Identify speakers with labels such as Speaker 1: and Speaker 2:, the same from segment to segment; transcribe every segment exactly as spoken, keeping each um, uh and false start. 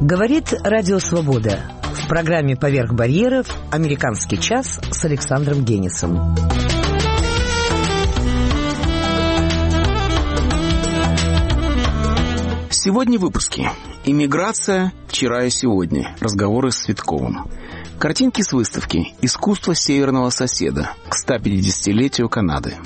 Speaker 1: Говорит Радио Свобода. В программе «Поверх барьеров» «Американский час» с Александром Генисом.
Speaker 2: Сегодня в выпуске. Иммиграция вчера и сегодня. Разговоры с Цветковым. Картинки с выставки «Искусство северного соседа» к ста пятидесятилетию Канады.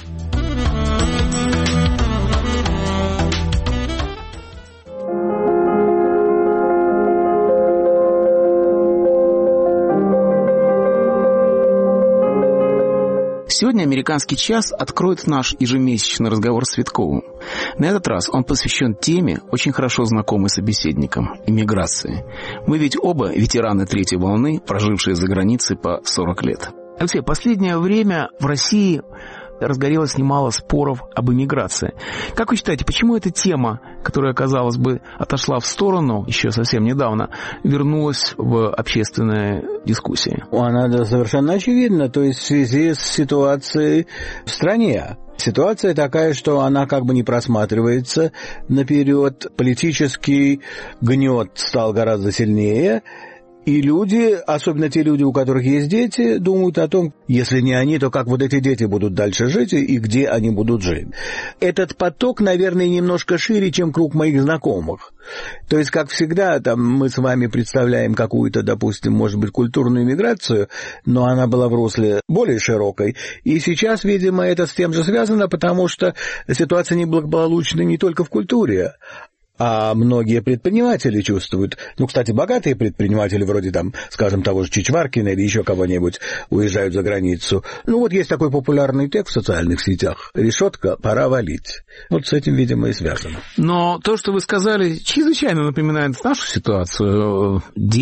Speaker 2: Сегодня «Американский час» откроет наш ежемесячный разговор с Цветковым. На этот раз он посвящен теме, очень хорошо знакомой собеседникам – иммиграции. Мы ведь оба ветераны третьей волны, прожившие за границей по сорок лет. Алексей, последнее время в России разгорелось немало споров об иммиграции. Как вы считаете, почему эта тема, которая, казалось бы, отошла в сторону еще совсем недавно, вернулась в общественные дискуссии?
Speaker 3: Она совершенно очевидна, то есть в связи с ситуацией в стране. Ситуация такая, что она как бы не просматривается наперед, политический гнет стал гораздо сильнее, и люди, особенно те люди, у которых есть дети, думают о том, если не они, то как вот эти дети будут дальше жить и где они будут жить. Этот поток, наверное, немножко шире, чем круг моих знакомых. То есть, как всегда, там мы с вами представляем какую-то, допустим, может быть, культурную миграцию, но она была в русле более широкой. И сейчас, видимо, это с тем же связано, потому что ситуация неблагополучна не только в культуре, а многие предприниматели чувствуют, ну, кстати, богатые предприниматели, вроде там, скажем, того же Чичваркина или еще кого-нибудь, уезжают за границу. Ну, вот есть такой популярный текст в социальных сетях: «Решетка, пора валить». Вот с этим, видимо, и связано.
Speaker 2: Но то, что вы сказали, чрезвычайно напоминает нашу ситуацию.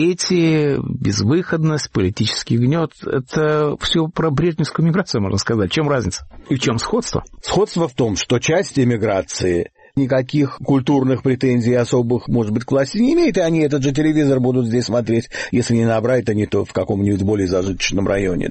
Speaker 2: Дети, безвыходность, политический гнет — это все про брежневскую миграцию, можно сказать. В чем разница? И в чем сходство?
Speaker 3: Сходство в том, что часть эмиграции никаких культурных претензий особых, может быть, к власти не имеет, и они этот же телевизор будут здесь смотреть, если не на Брайтоне, то в каком-нибудь более зажиточном районе.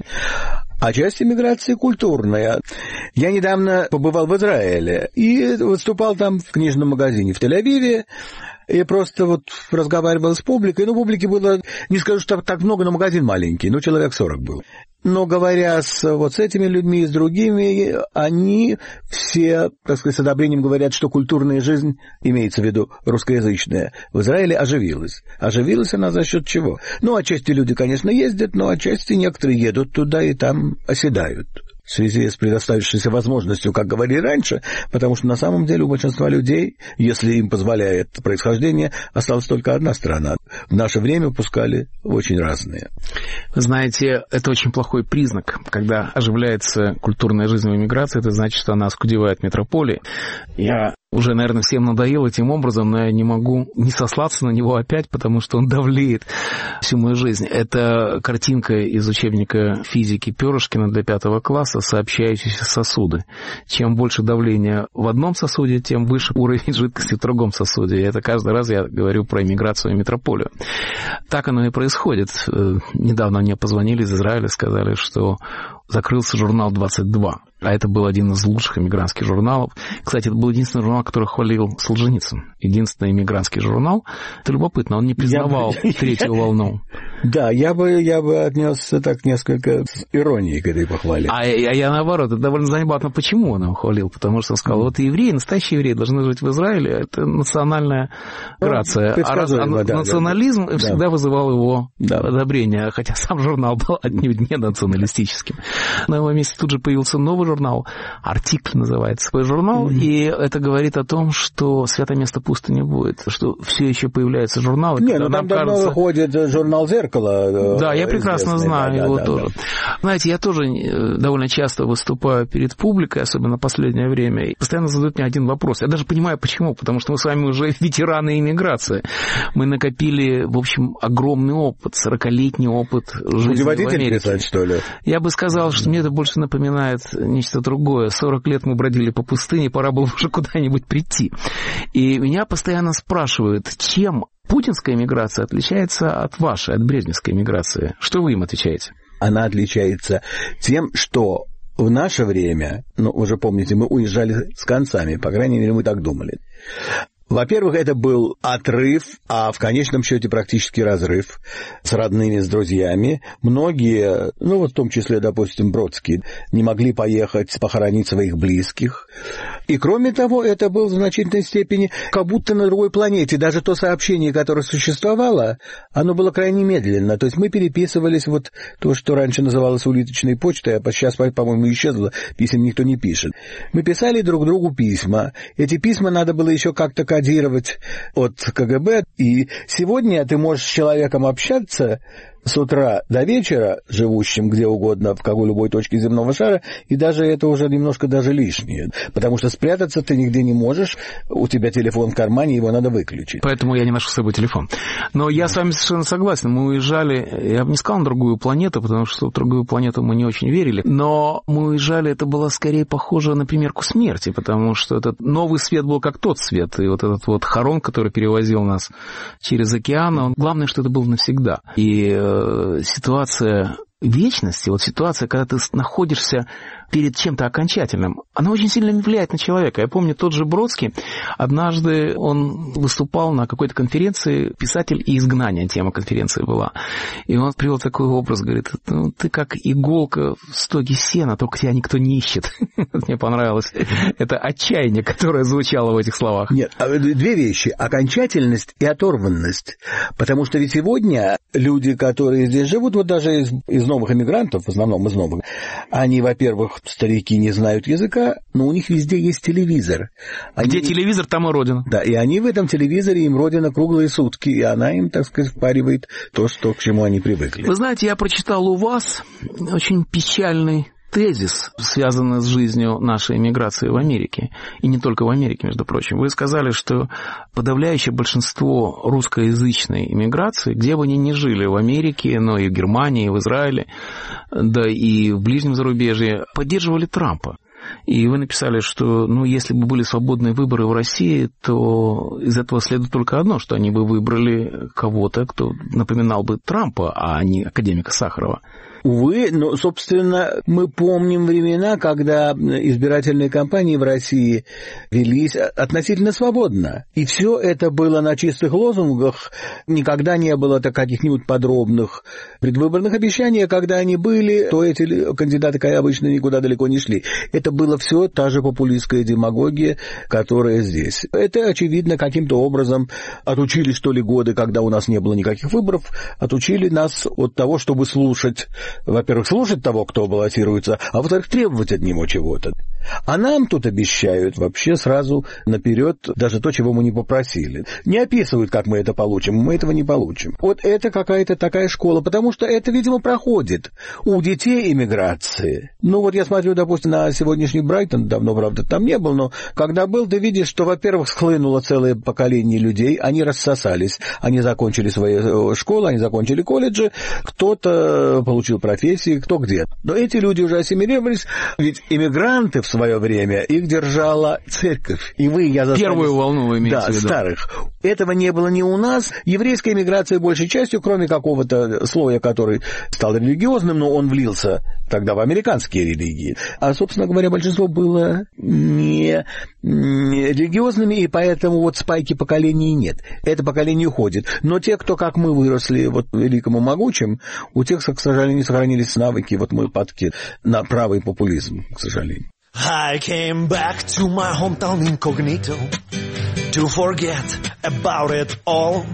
Speaker 3: А часть эмиграции культурная. Я недавно побывал в Израиле и выступал там в книжном магазине в Тель-Авиве, и просто вот разговаривал с публикой. Ну, публики было, не скажу, что так много, но магазин маленький, ну, человек сорок был. Но говоря с, вот с этими людьми и с другими, они все, так сказать, с одобрением говорят, что культурная жизнь, имеется в виду русскоязычная, в Израиле оживилась. Оживилась она за счет чего? Ну, отчасти люди, конечно, ездят, но отчасти некоторые едут туда и там оседают. В связи с предоставившейся возможностью, как говорили раньше, потому что на самом деле у большинства людей, если им позволяет происхождение, осталась только одна страна. В наше время выпускали очень разные.
Speaker 2: Вы знаете, это очень плохой признак. Когда оживляется культурная жизнь в эмиграции, это значит, что она оскудевает метрополии. Я уже, наверное, всем надоел этим образом, но я не могу не сослаться на него опять, потому что он давлеет всю мою жизнь. Это картинка из учебника физики Пёрышкина для пятого класса «Сообщающиеся сосуды». Чем больше давления в одном сосуде, тем выше уровень жидкости в другом сосуде. И это каждый раз я говорю про эмиграцию в метрополию. Так оно и происходит. Недавно мне позвонили из Израиля, сказали, что закрылся журнал «двадцать два». А это был один из лучших эмигрантских журналов. Кстати, это был единственный журнал, который хвалил Солженицын. Единственный эмигрантский журнал. Это любопытно, он не признавал я... третью волну.
Speaker 3: Да, я бы, я бы отнесся так несколько с иронией к этой похвале.
Speaker 2: А, а я наоборот, это довольно занятно, почему он его хвалил. Потому что он сказал, вот евреи, настоящие евреи должны жить в Израиле, это национальная грация. Ну, а, раз, а да, национализм да, всегда да. вызывал его да. одобрение, хотя сам журнал был отнюдь не националистическим. На его месте тут же появился новый журнал, «Артикль» называется свой журнал, mm-hmm. и это говорит о том, что святое место пусто не будет, что все еще появляются журналы.
Speaker 3: Не, ну там давно кажется... выходит журнал «Зеркало».
Speaker 2: Да, я прекрасно знаю да, его да, тоже. Да. Знаете, я тоже довольно часто выступаю перед публикой, особенно в последнее время, и постоянно задают мне один вопрос. Я даже понимаю, почему, потому что мы с вами уже ветераны иммиграции. Мы накопили, в общем, огромный опыт, сорокалетний опыт жизни в Америке.
Speaker 3: Писать, что ли?
Speaker 2: Я бы сказал, что мне это больше напоминает нечто другое. сорок лет мы бродили по пустыне, пора было уже куда-нибудь прийти. И меня постоянно спрашивают, чем путинская миграция отличается от вашей, от брежневской миграции. Что вы им отвечаете?
Speaker 3: Она отличается тем, что в наше время, ну, вы же помните, мы уезжали с концами, по крайней мере, мы так думали. Во-первых, это был отрыв, а в конечном счете практически разрыв с родными, с друзьями. Многие, ну вот в том числе, допустим, Бродский, не могли поехать похоронить своих близких. И кроме того, это был в значительной степени как будто на другой планете. Даже то сообщение, которое существовало, оно было крайне медленно. То есть мы переписывались, вот то, что раньше называлось улиточной почтой, а сейчас, по-моему, исчезло, писем никто не пишет. Мы писали друг другу письма. Эти письма надо было еще как-то кодировать от КГБ. И сегодня ты можешь с человеком общаться с утра до вечера, живущим где угодно, в какой любой точке земного шара, и даже это уже немножко даже лишнее. Потому что спрятаться ты нигде не можешь, у тебя телефон в кармане, его надо выключить.
Speaker 2: Поэтому я не ношу с собой телефон. Но я с вами совершенно согласен. Мы уезжали, я бы не сказал на другую планету, потому что в другую планету мы не очень верили, но мы уезжали, это было скорее похоже на примерку смерти, потому что этот новый свет был как тот свет, и вот этот вот хорон, который перевозил нас через океан, он, главное, что это было навсегда. И ситуация вечности, вот ситуация, когда ты находишься перед чем-то окончательным, она очень сильно влияет на человека. Я помню, тот же Бродский, однажды он выступал на какой-то конференции, «Писатель и изгнание» тема конференции была. И он привел такой образ, говорит, ну, ты как иголка в стоге сена, только тебя никто не ищет. Мне понравилось это отчаяние, которое звучало в этих словах.
Speaker 3: Нет, две вещи. Окончательность и оторванность. Потому что ведь сегодня люди, которые здесь живут, вот даже из, из новых эмигрантов, в основном из новых, они, во-первых, старики не знают языка, но у них везде есть телевизор. Они...
Speaker 2: Где телевизор, там и родина.
Speaker 3: Да, и они в этом телевизоре, им родина круглые сутки, и она им, так сказать, впаривает то, что, к чему они привыкли.
Speaker 2: Вы знаете, я прочитал у вас очень печальный тезис, связанный с жизнью нашей эмиграции в Америке. И не только в Америке, между прочим. Вы сказали, что подавляющее большинство русскоязычной эмиграции, где бы они ни жили, в Америке, но и в Германии, и в Израиле, да и в ближнем зарубежье, поддерживали Трампа. И вы написали, что ну, если бы были свободные выборы в России, то из этого следует только одно, что они бы выбрали кого-то, кто напоминал бы Трампа, а не академика Сахарова.
Speaker 3: Увы, но, собственно, мы помним времена, когда избирательные кампании в России велись относительно свободно. И все это было на чистых лозунгах. Никогда не было каких-нибудь подробных предвыборных обещаний. Когда они были, то эти кандидаты, как обычно, никуда далеко не шли. Это было все та же популистская демагогия, которая здесь. Это, очевидно, каким-то образом отучили, что ли, годы, когда у нас не было никаких выборов, отучили нас от того, чтобы слушать, во-первых, слушать того, кто баллотируется, а во-вторых, требовать от него чего-то. А нам тут обещают вообще сразу наперед даже то, чего мы не попросили. Не описывают, как мы это получим, мы этого не получим. Вот это какая-то такая школа, потому что это, видимо, проходит у детей иммиграции. Ну вот я смотрю, допустим, на сегодняшний Брайтон, давно, правда, там не был, но когда был, ты видишь, что, во-первых, схлынуло целое поколение людей, они рассосались, они закончили свои школы, они закончили колледжи, кто-то получил профессии, кто где. Но эти люди уже ассимилировались, ведь иммигранты в свое время, их держала церковь. И вы, я застал...
Speaker 2: Первую волну вы имеете
Speaker 3: да,
Speaker 2: в виду.
Speaker 3: Старых. Этого не было ни у нас. Еврейская эмиграция большей частью, кроме какого-то слоя, который стал религиозным, но он влился тогда в американские религии. А, собственно говоря, большинство было не религиозными, и поэтому вот спайки поколений нет. Это поколение уходит. Но те, кто, как мы, выросли вот великим и могучим, у тех, к сожалению, не сохранились навыки, вот мы падки на правый популизм, к сожалению.
Speaker 4: I came back to my hometown incognito to forget about it all.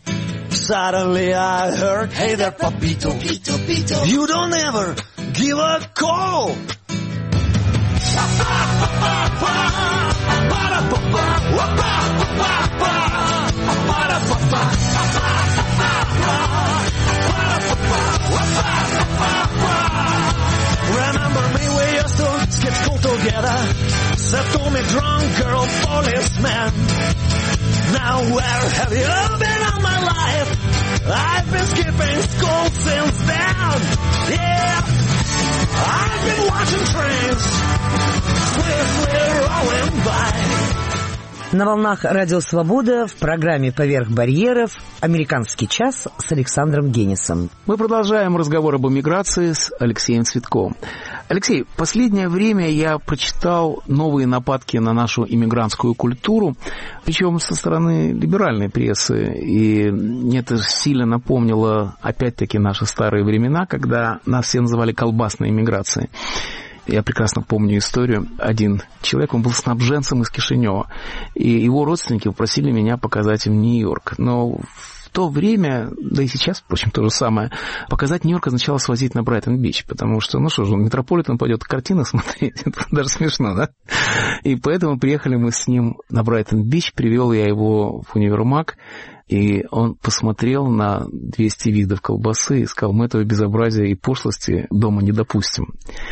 Speaker 4: Suddenly I heard, hey there, Papito, Pito, Pito. You don't ever give a call. Remember me, we used to skip school together. Said to me, drunk girl, policeman. Now where have you been all my life? I've been skipping school since then. Yeah, I've been watching trains swiftly rolling by.
Speaker 1: На волнах Радио Свобода в программе «Поверх барьеров» «Американский час» с Александром Генисом.
Speaker 2: Мы продолжаем разговор об эмиграции с Алексеем Цветковым. Алексей, в последнее время я прочитал новые нападки на нашу иммигрантскую культуру, причем со стороны либеральной прессы. И мне это сильно напомнило, опять-таки, наши старые времена, когда нас все называли колбасной иммиграцией. Я прекрасно помню историю. Один человек, он был снабженцем из Кишинева, и его родственники попросили меня показать им Нью-Йорк. Но в то время, да и сейчас, впрочем, то же самое, показать Нью-Йорк означало свозить на Брайтон-Бич, потому что, ну что же, Метрополитен пойдет картины смотреть, это даже смешно, да? И поэтому приехали мы с ним на Брайтон-Бич, привел я его в универмаг, и он посмотрел на двести видов колбасы и сказал: мы этого безобразия и пошлости дома не допустим.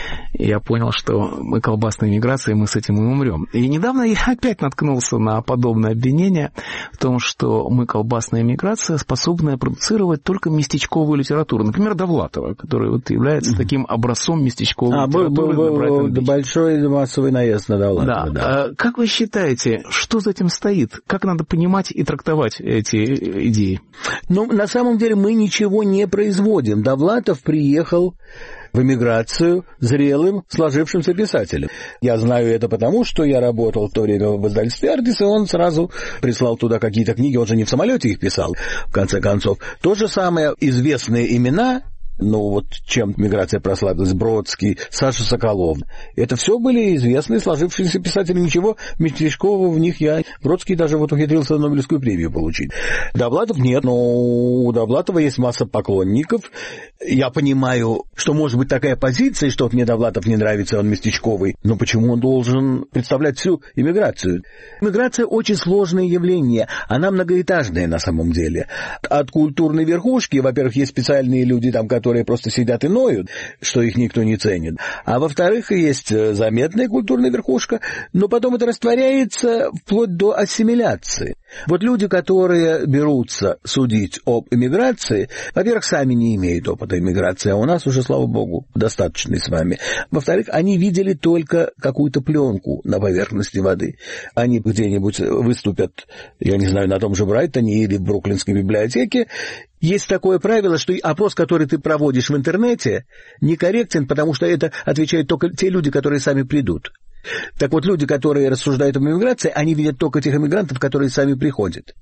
Speaker 2: И я понял, что мы колбасная иммиграция, и мы с этим и умрем. И недавно я опять наткнулся на подобное обвинение в том, что мы колбасная иммиграция, способная продуцировать только местечковую литературу. Например, Довлатова, который вот является таким образцом местечковой
Speaker 3: а,
Speaker 2: литературы.
Speaker 3: Был, был, был большой массовый наезд на Довлатова.
Speaker 2: Да.
Speaker 3: Да.
Speaker 2: А как вы считаете, что за этим стоит? Как надо понимать и трактовать эти идеи?
Speaker 3: Ну, на самом деле мы ничего не производим. Довлатов приехал в эмиграцию зрелым, сложившимся писателем. Я знаю это потому, что я работал в то время в издательстве «Ардис», и он сразу прислал туда какие-то книги, он же не в самолете их писал, в конце концов. То же самое, известные имена, ну вот чем миграция прославилась, Бродский, Саша Соколов. Это все были известные, сложившиеся писатели, ничего местечкового в них я... Бродский даже вот ухитрился Нобелевскую премию получить. Довлатов нет, но у Довлатова есть масса поклонников. Я понимаю, что может быть такая позиция, что вот мне Довлатов не нравится, он местечковый, но почему он должен представлять всю иммиграцию? Иммиграция очень сложное явление, она многоэтажная на самом деле. От культурной верхушки, во-первых, есть специальные люди, там, которые просто сидят и ноют, что их никто не ценит. А во-вторых, есть заметная культурная верхушка, но потом это растворяется вплоть до ассимиляции. Вот люди, которые берутся судить об иммиграции, во-первых, сами не имеют опыта иммиграции, а у нас уже, слава богу, достаточный с вами. Во-вторых, они видели только какую-то пленку на поверхности воды. Они где-нибудь выступят, я не знаю, на том же Брайтоне или в Бруклинской библиотеке. Есть такое правило, что опрос, который ты проводишь в интернете, некорректен, потому что это отвечают только те люди, которые сами придут. Так вот, люди, которые рассуждают об иммиграции, они видят только тех иммигрантов, которые сами приходят.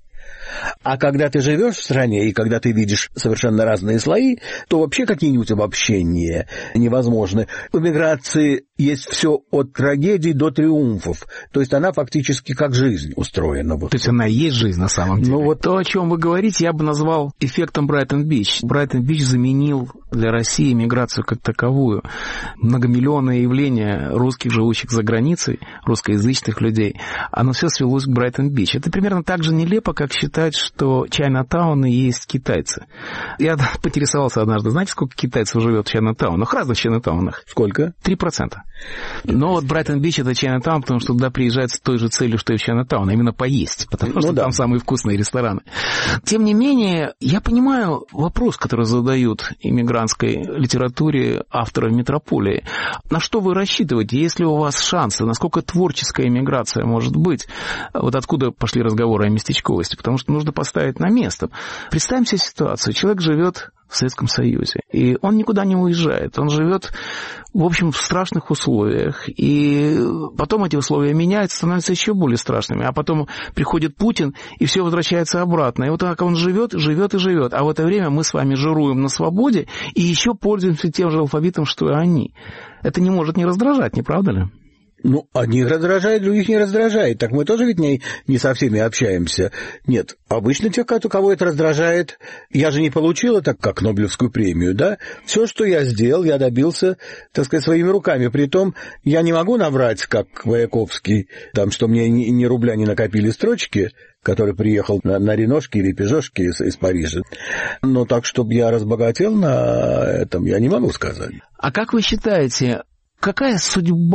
Speaker 3: А когда ты живешь в стране, и когда ты видишь совершенно разные слои, то вообще какие-нибудь обобщения невозможны. В эмиграции есть все от трагедий до триумфов. То есть она фактически как жизнь устроена.
Speaker 2: То есть она и есть жизнь на самом деле.
Speaker 3: Ну, вот...
Speaker 2: То, о чем вы говорите, я бы назвал эффектом Брайтон-Бич. Брайтон-Бич заменил для России миграцию как таковую. Многомиллионное явление русских, живущих за границей, русскоязычных людей, оно все свелось к Брайтон-Бич. Это примерно так же нелепо, как считать, что Чайна-тауны есть китайцы. Я поинтересовался однажды, знаете, сколько китайцев живет в Чайна-таунах? Разных Чайна-таунах.
Speaker 3: Сколько?
Speaker 2: Три процента. Но вот Брайтон-Бич — это Чайна-таун, потому что туда приезжают с той же целью, что и в Чайна-таун, а именно поесть, потому что ну, да. там самые вкусные рестораны. Тем не менее, я понимаю вопрос, который задают иммигрантской литературе авторы «Метрополии». На что вы рассчитываете, если у вас шансы, насколько творческая иммиграция может быть? Вот откуда пошли разговоры о местечковости? Потому что нужно поставить на место. Представим себе ситуацию. Человек живет в Советском Союзе, и он никуда не уезжает. Он живет, в общем, в страшных условиях. И потом эти условия меняются, становятся еще более страшными. А потом приходит Путин, и все возвращается обратно. И вот так он живет, живет и живет. А в это время мы с вами жируем на свободе и еще пользуемся тем же алфавитом, что и они. Это не может не раздражать, не правда ли?
Speaker 3: Ну, одних раздражает, других не раздражает. Так мы тоже ведь не, не со всеми общаемся. Нет, обычно тех, кого это раздражает, я же не получил так, как Нобелевскую премию, да? Все, что я сделал, я добился, так сказать, своими руками. Притом я не могу наврать, как Маяковский, там, что мне ни, ни рубля не накопили строчки, который приехал на, на реношке или пежошке из, из Парижа. Но так, чтобы я разбогател на этом, я не могу сказать.
Speaker 2: А как вы считаете, какая судьба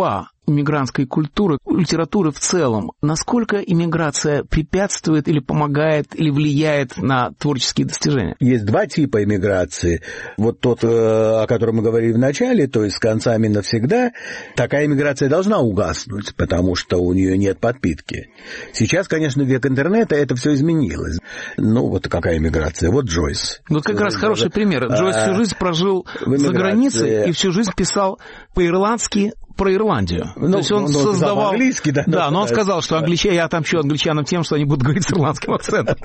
Speaker 2: иммигрантской культуры, литературы в целом, насколько иммиграция препятствует или помогает, или влияет на творческие достижения?
Speaker 3: Есть два типа иммиграции. Вот тот, о котором мы говорили в начале, то есть с концами навсегда, такая иммиграция должна угаснуть, потому что у нее нет подпитки. Сейчас, конечно, век интернета, это все изменилось. Ну, вот какая иммиграция? Вот Джойс.
Speaker 2: Вот как раз хороший пример. Джойс всю жизнь прожил за границей и всю жизнь писал по-ирландски про Ирландию.
Speaker 3: Ну,
Speaker 2: то есть он
Speaker 3: ну,
Speaker 2: создавал...
Speaker 3: английский, да,
Speaker 2: да,
Speaker 3: да,
Speaker 2: но он
Speaker 3: да,
Speaker 2: сказал, что англичане, я отомщу англичанам тем, что они будут говорить с ирландским акцентом.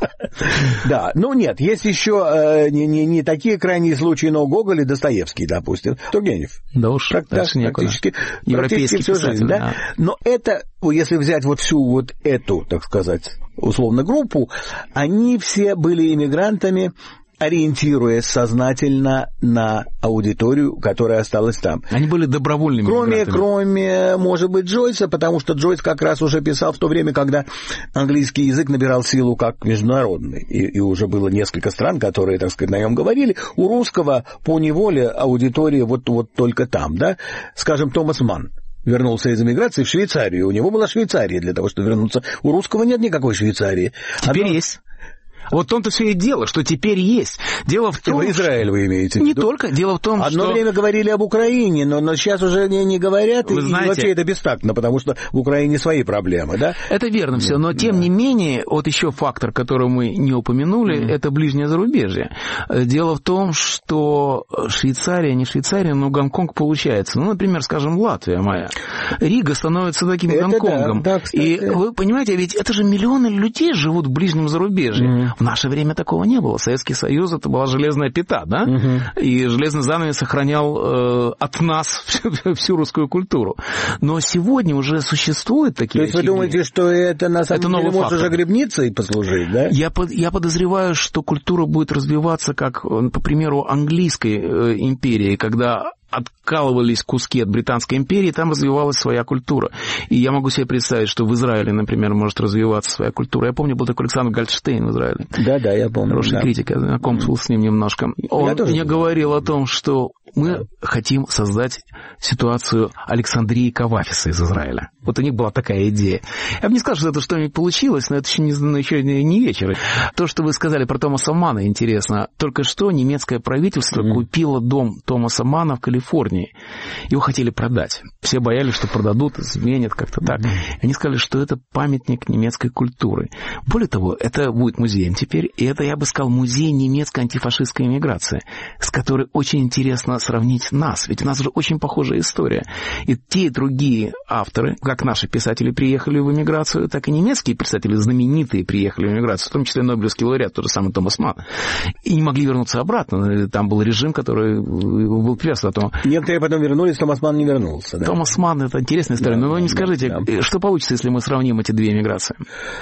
Speaker 3: Да, ну нет, есть еще э, не, не, не такие крайние случаи, но Гоголь и Достоевский, допустим, Тургенев.
Speaker 2: Да уж,
Speaker 3: Прак-
Speaker 2: дальше некуда.
Speaker 3: Практически,
Speaker 2: Европейский
Speaker 3: практически всю
Speaker 2: писатель,
Speaker 3: жизнь, да?
Speaker 2: да.
Speaker 3: Но это, если взять вот всю вот эту, так сказать, условно группу, они все были иммигрантами, ориентируясь сознательно на аудиторию, которая осталась там.
Speaker 2: Они были добровольными
Speaker 3: Кроме,
Speaker 2: иммигрантами.
Speaker 3: кроме, может быть, Джойса, потому что Джойс как раз уже писал в то время, когда английский язык набирал силу как международный, и, и уже было несколько стран, которые, так сказать, на нем говорили. У русского по неволе аудитория вот, вот только там, да? Скажем, Томас Манн вернулся из эмиграции в Швейцарию. У него была Швейцария для того, чтобы вернуться. У русского нет никакой Швейцарии.
Speaker 2: Теперь
Speaker 3: Одно...
Speaker 2: есть. Вот в том-то все и дело, что теперь есть. Дело в том,
Speaker 3: Израиль вы имеете в виду?
Speaker 2: Не только. Дело в том,
Speaker 3: Одно
Speaker 2: что...
Speaker 3: время говорили об Украине, но, но сейчас уже не, не говорят,
Speaker 2: Вы
Speaker 3: и,
Speaker 2: знаете...
Speaker 3: и вообще это бестактно, потому что в Украине свои проблемы, да?
Speaker 2: Это верно все, но тем
Speaker 3: да.
Speaker 2: не менее, вот еще фактор, который мы не упомянули, mm. это ближнее зарубежье. Дело в том, что Швейцария, не Швейцария, но Гонконг получается. Ну, например, скажем, Латвия моя. Рига становится таким это Гонконгом.
Speaker 3: Да, да,
Speaker 2: и вы понимаете, ведь это же миллионы людей живут в ближнем зарубежье. Mm. В наше время такого не было. Советский Союз — это была железная пята, да? Угу. И железный занавес сохранял э, от нас всю, всю русскую культуру. Но сегодня уже существуют такие...
Speaker 3: То есть очаги. Вы думаете, что это на самом
Speaker 2: это
Speaker 3: деле может
Speaker 2: фактор.
Speaker 3: уже гребницей послужить, да?
Speaker 2: Я, под, я подозреваю, что культура будет развиваться, как, по примеру, английской э, империи, когда... откалывались куски от Британской империи, там развивалась своя культура. И я могу себе представить, что в Израиле, например, может развиваться своя культура. Я помню, был такой Александр Гольдштейн в Израиле.
Speaker 3: Да, да, я помню.
Speaker 2: Хороший
Speaker 3: да.
Speaker 2: критик, я знакомствовал с ним немножко. Он мне говорил о том, что мы да. хотим создать ситуацию Александрии Кавафиса из Израиля. Вот у них была такая идея. Я бы не сказал, что это что-нибудь получилось, но это еще не, еще не вечер. То, что вы сказали про Томаса Манна, интересно. Только что немецкое правительство mm. купило дом Томаса Манна в Калифорнии. Его хотели продать. Все боялись, что продадут, изменят как-то так. Mm. Они сказали, что это памятник немецкой культуры. Более того, это будет музеем теперь, и это, я бы сказал, музей немецкой антифашистской эмиграции, с которой очень интересно сравнить нас. Ведь у нас же очень похожая история. И те, и другие авторы, как наши писатели приехали в эмиграцию, так и немецкие писатели, знаменитые, приехали в эмиграцию, в том числе Нобелевский лауреат, тот же самый Томас Манн, и не могли вернуться обратно. Там был режим, который был привязан к этому.
Speaker 3: Некоторые потом вернулись, Томас Манн не вернулся. Да?
Speaker 2: Томас Манн — это интересная история. Да, но вы не скажите, да. что получится, если мы сравним эти две эмиграции?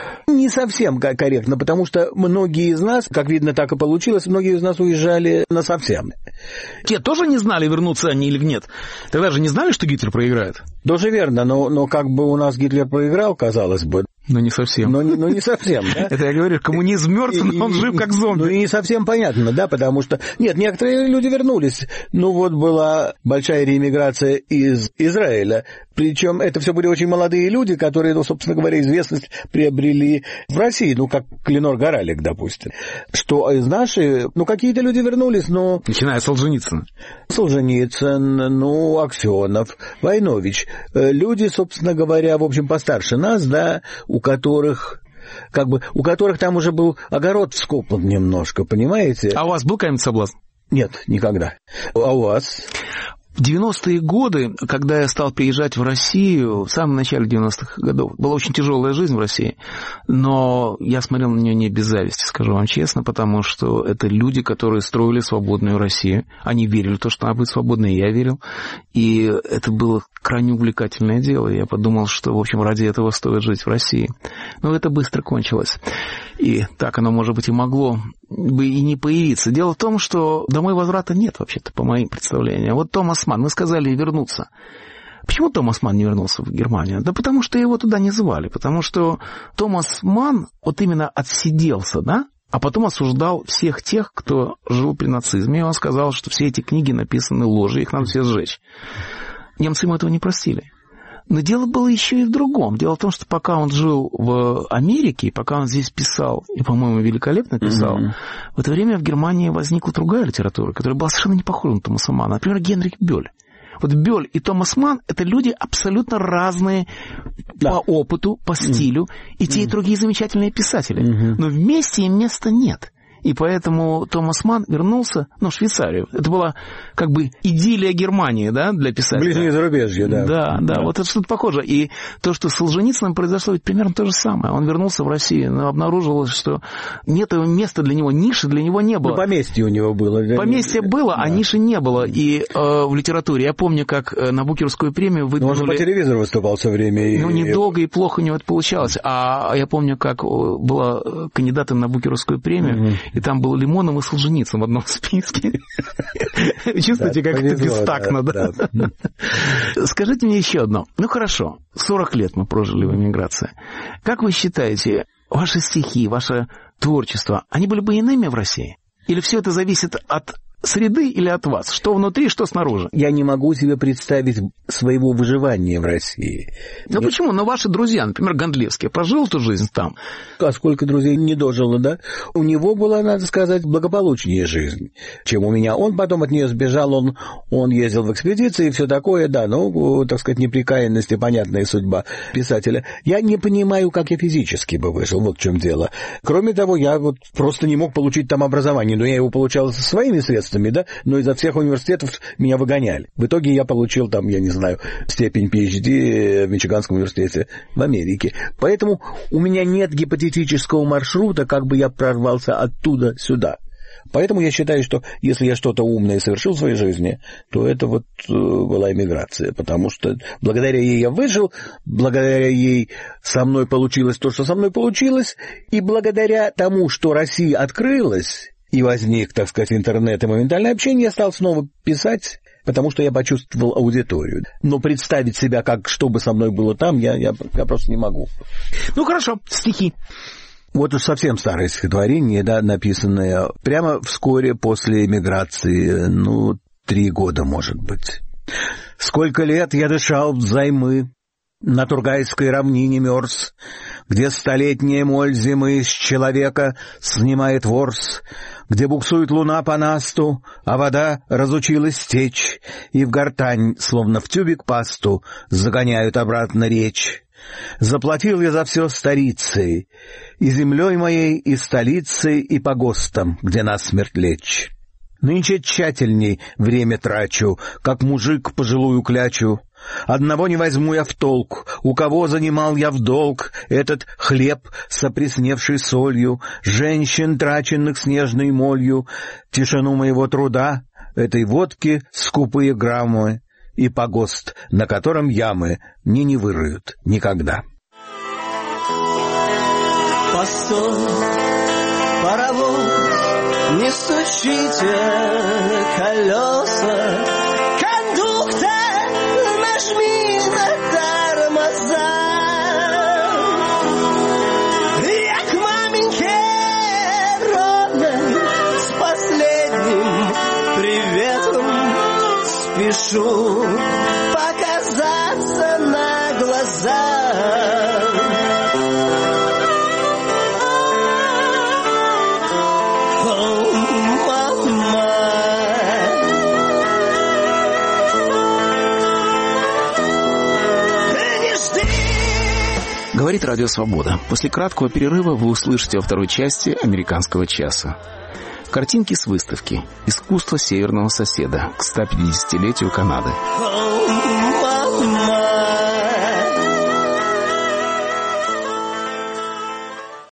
Speaker 3: Не совсем корректно, потому что многие из нас, как видно, так и получилось, многие из нас уезжали насовсем.
Speaker 2: Те тоже не знали, вернутся они или нет. Тогда же не знали, что Гитлер проиграет.
Speaker 3: Тоже верно, но, но как бы у нас Гитлер проиграл, казалось бы.
Speaker 2: Но не совсем.
Speaker 3: Но, но не совсем, да?
Speaker 2: Это я говорю, коммунизм мертв, но он жив как зомби.
Speaker 3: Ну и не совсем понятно, да, потому что... Нет, некоторые люди вернулись. Ну вот была большая реэмиграция из Израиля. Причем это все были очень молодые люди, которые, ну, собственно говоря, известность приобрели в России. Ну, как Ленор Горалик, допустим. Что из наших... Ну, какие-то люди вернулись, но...
Speaker 2: Начиная с Солженицына.
Speaker 3: Солженицын, ну, Аксенов, Войнович. Люди, собственно говоря, в общем, постарше нас, да, у которых... Как бы, у которых там уже был огород вскопан немножко, понимаете?
Speaker 2: А у вас был какой-нибудь соблазн?
Speaker 3: Нет, никогда. А у вас?
Speaker 2: В девяностые годы, когда я стал приезжать в Россию, в самом начале девяностых годов, была очень тяжелая жизнь в России, но я смотрел на нее не без зависти, скажу вам честно, потому что это люди, которые строили свободную Россию. Они верили в то, что она будет свободной, и я верил. И это было крайне увлекательное дело. Я подумал, что, в общем, ради этого стоит жить в России. Но это быстро кончилось. И так оно, может быть, и могло бы и не появиться. Дело в том, что домой возврата нет, вообще-то, по моим представлениям. Вот Томас Манн, мы сказали вернуться. Почему Томас Манн не вернулся в Германию? Да потому что его туда не звали. Потому что Томас Манн вот именно отсиделся, да? А потом осуждал всех тех, кто жил при нацизме. И он сказал, что все эти книги написаны ложью, их надо все сжечь. Немцы ему этого не простили. Но дело было еще и в другом. Дело в том, что пока он жил в Америке, и пока он здесь писал, и, по-моему, великолепно писал, mm-hmm. в это время в Германии возникла другая литература, которая была совершенно не похожа на Томаса Манна. Например, Генрих Бёль. Вот Бёль и Томас Манн — это люди абсолютно разные да. по опыту, по стилю, mm-hmm. и те, и другие замечательные писатели. Mm-hmm. Но вместе им места нет. И поэтому Томас Манн вернулся, ну, в Швейцарию. Это была как бы идиллия Германии, да, для писателя.
Speaker 3: Ближнее зарубежье, да.
Speaker 2: Да, да, да, вот это что-то похоже. И то, что с Солженицыным произошло, ведь примерно то же самое. Он вернулся в Россию, но обнаружилось, что нет места для него, ниши для него не было.
Speaker 3: Ну, поместье у него было. Да?
Speaker 2: Поместье было, да. а ниши не было. И э, в литературе, я помню, как на Букеровскую премию выдвинули...
Speaker 3: Он же по телевизору выступал все время. И...
Speaker 2: Ну, недолго и плохо у него это получалось. А я помню, как была кандидатом на Букеровскую премию, mm-hmm. и там был Лимонов и Солженицын в одном списке. Чувствуете, как это бестактно, да? Скажите мне еще одно. Ну, хорошо, сорок лет мы прожили в эмиграции. Как вы считаете, ваши стихи, ваше творчество, они были бы иными в России? Или все это зависит от среды или от вас? Что внутри, что снаружи?
Speaker 3: Я не могу себе представить своего выживания в России.
Speaker 2: Ну, я... почему? Но ваши друзья, например, Гондлевский, прожил эту жизнь там.
Speaker 3: А сколько друзей не дожило, да? У него была, надо сказать, благополучнее жизнь, чем у меня. Он потом от нее сбежал, он, он ездил в экспедиции и все такое, да, ну, так сказать, неприкаянность и понятная судьба писателя. Я не понимаю, как я физически бы выжил, вот в чем дело. Кроме того, я вот просто не мог получить там образование, но я его получал со своими средствами, да, но изо всех университетов меня выгоняли. В итоге я получил там, я не знаю, степень пи эйч ди в Мичиганском университете в Америке. Поэтому у меня нет гипотетического маршрута, как бы я прорвался оттуда сюда. Поэтому я считаю, что если я что-то умное совершил в своей жизни, то это вот э, была эмиграция, потому что благодаря ей я выжил, благодаря ей со мной получилось то, что со мной получилось, и благодаря тому, что Россия открылась, и возник, так сказать, интернет и моментальное общение, я стал снова писать, потому что я почувствовал аудиторию. Но представить себя, как что бы со мной было там, я, я, я просто не могу.
Speaker 2: Ну, хорошо, стихи.
Speaker 3: Вот уж совсем старое стихотворение, да, написанное прямо вскоре после эмиграции, ну, три года, может быть. «Сколько лет я дышал взаймы, на Тургайской равнине мерз, где столетняя моль зимы с человека снимает ворс, где буксует луна по насту, а вода разучилась течь, и в гортань, словно в тюбик пасту, загоняют обратно речь. Заплатил я за все старицей, и землей моей, и столицей, и погостом, где насмерть лечь. Нынче тщательней время трачу, как мужик пожилую клячу. Одного не возьму я в толк, у кого занимал я в долг этот хлеб с опресневшей солью, женщин, траченных снежной молью, тишину моего труда, этой водки скупые граммы и погост, на котором ямы мне не выроют никогда».
Speaker 4: Постой, паровоз, не стучите колеса, кондуктор, нажми на тормоза. Я к маменьке родной с последним приветом спешу показаться на глаза.
Speaker 2: Говорит Радио Свобода. После краткого перерыва вы услышите во второй части «Американского часа». Картинки с выставки «Искусство северного соседа» к сто пятидесятилетию Канады.